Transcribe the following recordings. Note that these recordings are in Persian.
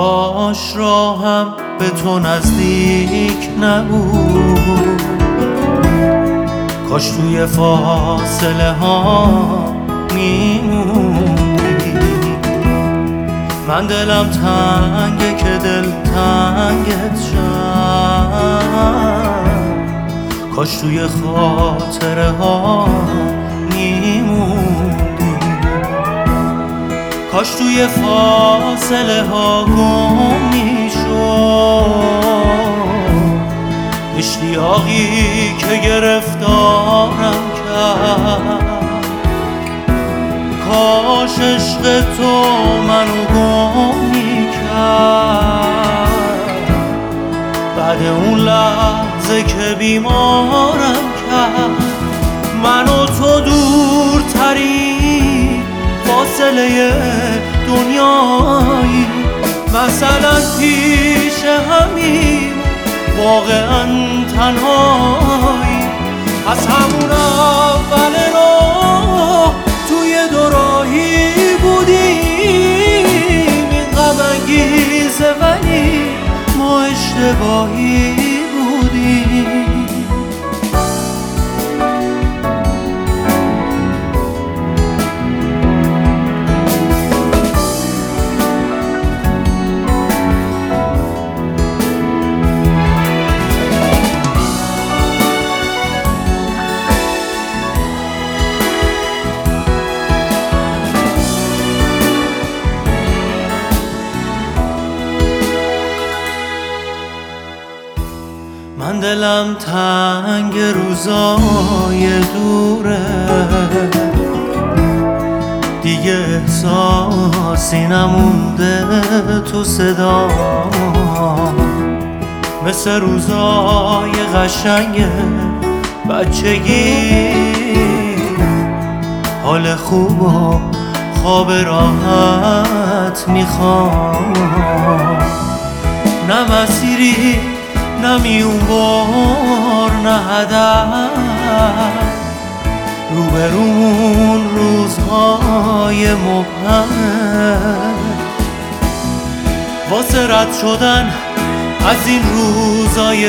کاش راهم به تو نزدیک نبود، کاش توی فاصله ها میموندی. من دلم تنگه که دل تنگت شد، کاش توی خاطره ها میموندی، کاش توی فاصله ها گم میشد اشتیاقی که گرفتارم کرد. کاش عشق تو منو گم میکرد بعد اون لحظه که بیمارم کرد. من و تو دورترین فاصله دنیایی، مثلا پیش همین واقعا تنهایی. از همون اول راه توی دوراهی بودیم، این غم انگیزه ولی ما اشتباهی بودیم. من دلم تنگ روزای دوره، دیگه احساسی نمونده تو صدا، مثل روزای قشنگ بچگی. حال خوب و خواب راحت میخوام، نه مسیری نه میونبار نه هدف، روبرون روزهای مبهم. واسه رد شدن از این روزای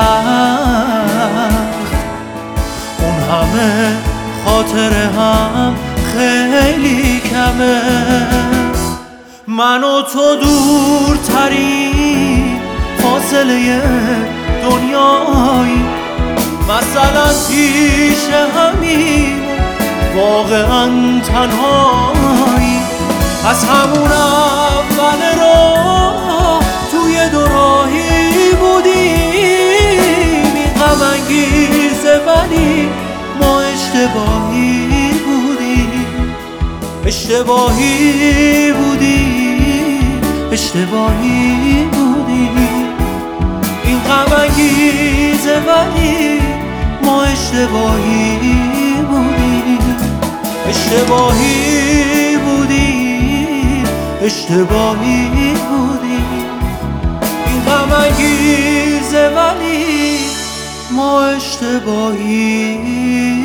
سخت، اون همه خاطره هم خیلی کمه. من و تو دورترین فاصله دنیایی، مثلا پیش همین واقعا تنهایی. از همون اول راه توی دوراهی بودیم، این غم انگیزه ولی ما اشتباهی بودیم، اشتباهی بودیم، اشتباهی بودیم. این غم انگیزه ولی ما اشتباهی بودیم، اشتباهی بودیم، اشتباهی بودیم. این غم انگیزه ولی ما اشتباهی